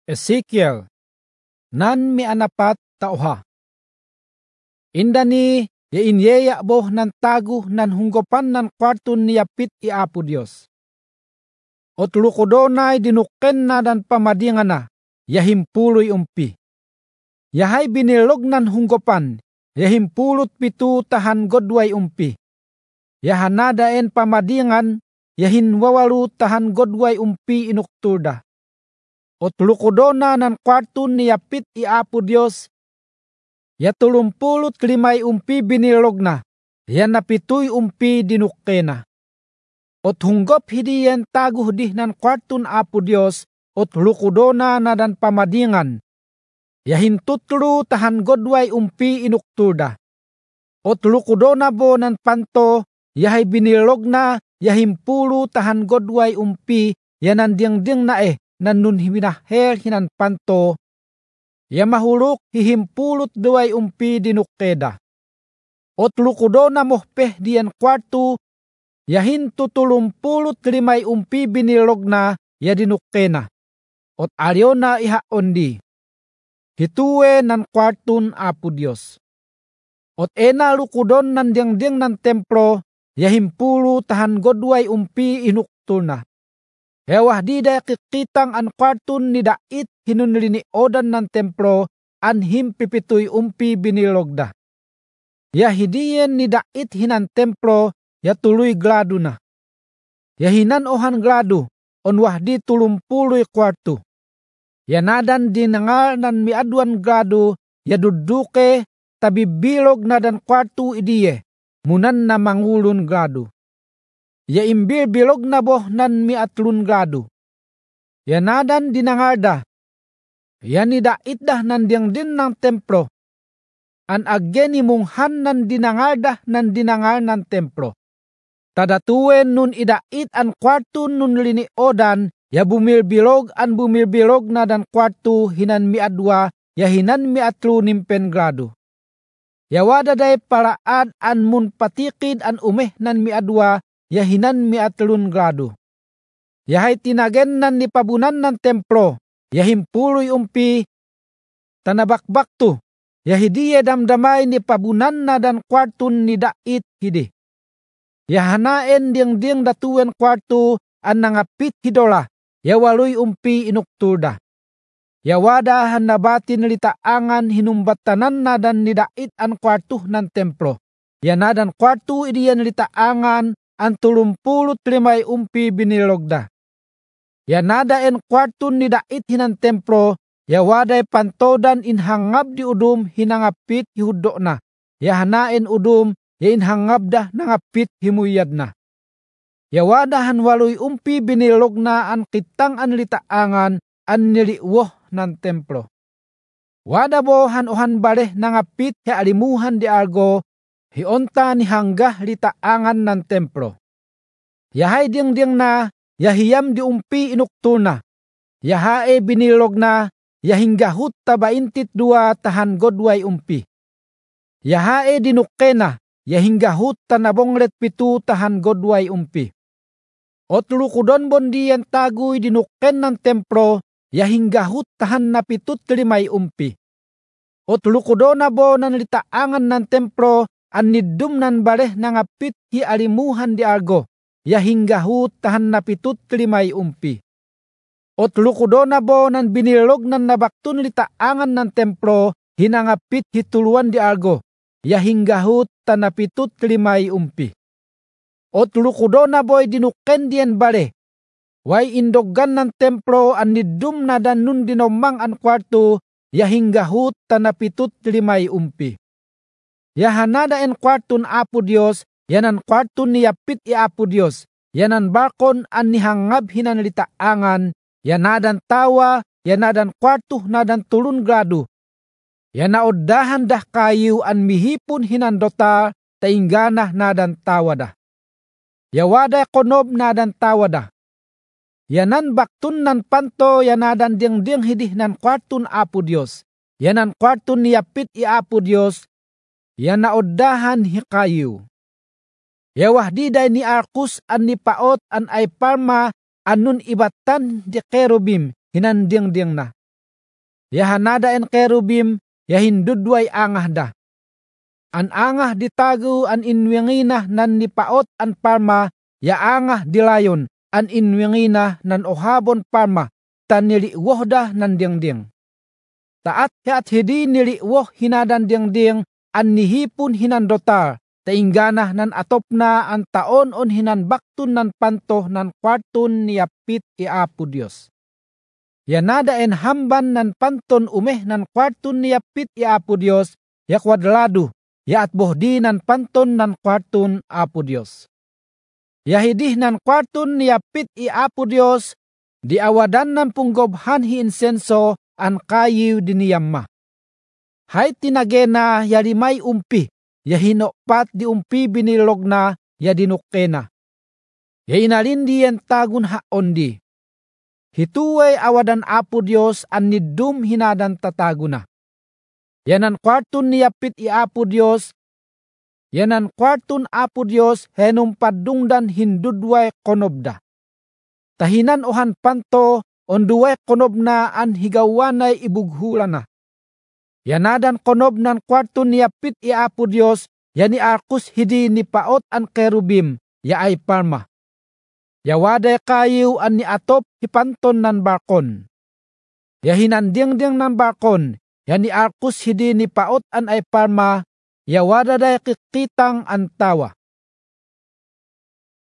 Ezekiel, nan mi anapat tauha. Indani ya inyeya boh nan tagu nan hunggopan nan kwarton ni yapit i Apo Dios. Ot lukodonay dinukken na dan pamadingan na, ya himpuloy umpi. Yahay binilog nan hunggopan, ya himpulot pitu tahan godway umpi. Yahanadaen pamadingan, ya hinwawalu tahan godway umpi inukturda. Ot lukodona nan kwarton ni yapit i Apo Dios, ya 35 umpi binilog na, ya napitoy umpi dinukkena. Ot hunggop hidiyen taguh di nan kwarton Apo Dios, ot lukodona na dan pamadingan, ya hintutlo tahan godway umpi inukturda. Ot lukodona bo nan panto, yahay binilog na, ya himpulo tahan godway umpi, ya nandiang-diang na nan nun himinahel hinan panto, ya mahuluk hihimpulot duway umpi dinukkeda. Ot lukodona mohpeh diyan kwarto, ya hintutulumpulot 5 umpi binilog na, ya dinukkena. Ot aryo na ihaon di. Hituwe nan kwarton Apo Dios. Ot ena lukodon nan diang-diang nan templo, ya himpulo tahan godway umpi inukturna. Hewah di daya kikitang an kwarton ni dait hinunlini odan nan templo, an himpipitoy umpi binilog da. Ya hidiyen ni dait hinan templo, ya tuloy glado na. Ya hinan ohan glado, onwah di 30 kwarto. Ya nadan dinangal nan miadwan glado, ya duduke tabibilog na dan kwarto idiye, munan na mangulun glado. Ya imbilbilog na boh nan miatlun glado. Ya nadan dinangalda, ya nidait dah nan diang-din ng templo. An ageni munghan nan dinangalda nan dinangal ng templo. Tadatuwen nun idait an kwarto nun liniodan, ya bumilbilog an bumilbilog na dan kwarto hinan miadwa, ya hinan miatlu nimpen glado. Ya wadaday paraad an mun patikid an umeh nan miadwa, ya hinan miatlun glado. Yahay tinagen nan nipabunan ng templo, ya himpuloy umpi, tanabakbakto, ya hidiye damdamay nipabunan na dan kwarton ni dait hidi. Ya hanaen diang-diang datuwen kwarto, an nangapit hidola, ya waloy umpi inukturda. Ya wadahan nabatin litaangan hinumbatanan na dan ni dait an kwarto ng templo. Ya nadan kwarto idiyan litaangan, an 35 umpi binilogda. Ya nadaen kwarton ni dait hinan templo, ya waday pantodan inhangab di udum hinangapit hihudo na. Ya hanaen udum, ya inhangab dah nangapit himuyad na. Ya wadahan waloy umpi binilog na an kitang an litaangan, an niliwoh ng templo. Wadabohan ohan baleh nangapit hi alimuhan di algo, hionta ni hanggah litaangan ng templo. Yahay diang-diang na, yahiyam di umpi inukturna. Yahae binilog na, yahinggahut ta 22 tahan godway umpi. Yahae dinukkena, yahinggahut ta nabonglet 7 tahan godway umpi. Ot lukodon bondiyan taguy dinukken ng templo, yahinggahut tahan na 75 umpi. Ot lukodona bo nan litaangan ng templo, an nidum nan baleh nangapit hi alimuhan di algo, yahinggahut tahan na 75 umpi. Ot lukodona bo nan binilog nan nabaktun litaangan ng templo, hinangapit hituluan di algo, yahinggahut tan na 75 umpi. Ot lukodona boy dinukken diyan bale, way indoggan ng templo an nidum na dan nun dinomang an kwarto, yahinggahut tan na 75 umpi. Yahanada en kwarton Apo Dios, yanan kwarton ni yapit i Apo Dios, yanan balkon an nihangab hinan litaangan, yanadan tawa, yanadan kwarto nadan 3 grado. Yanaudahan dah kayu an mihipon hinan dota, taingganah nadan tawa dah. Yawada konob nadan tawa dah. Yanan baktun nan panto, yanadan diang-diang hidih nan kwarton Apo Dios, yanan kwarton ni yapit i Apo Dios, yanaudahan hikayu. Yawah diday ni Arkus an nipaot an ay palma anun ibatan di kerubim hinandiang-diang na. Ya hanada en kerubim, ya hindudway angah da. An angah ditagu an inwingina nan nipaot an parma, ya angah dilayon an inwingina nan ohabon parma, tan niliwoh da nan dingding. Taat at hidi niliwoh hinadan dingding, an nihipon hinandotar, tainggana nan atop na an taon on hinanbaktun nan panto nan kwarton ni Apit i Apo Dios. Yanada en hamban nan panton umeh nan kwarton ni Apit i Apo Dios, ya kwadlado, ya at bohdi nan panton nan kwarton Apo Dios. Ya hidih nan kwarton ni Apit i Apo Dios, di awadan nan punggobhan hi insenso an kayiw diniyamma. Hay tinagena ya limay umpi, ya hinopat di umpi binilog na, ya dinukena. Ya inalindi yan tagun haon di. Hituway awadan Apo Dios an nidum hinadan tataguna. Yanan kwarton ni Apit i Apo Dios, yanan kwarton Apo Dios henum padungdan hindudway konobda. Tahinan ohan panto onduway konobna an higawanay ibughulana. Yanadan konob nan kwarton ni Apit i Apo Dios, yani arkus hidi ni paot an kerubim, ya ay parma. Yawaday kayiw an ni atop hipanton nan barkon. Ya hinandingding nan barkon, yani arkus hidi ni paot an ay parma, yawadaday kikitang an tawa.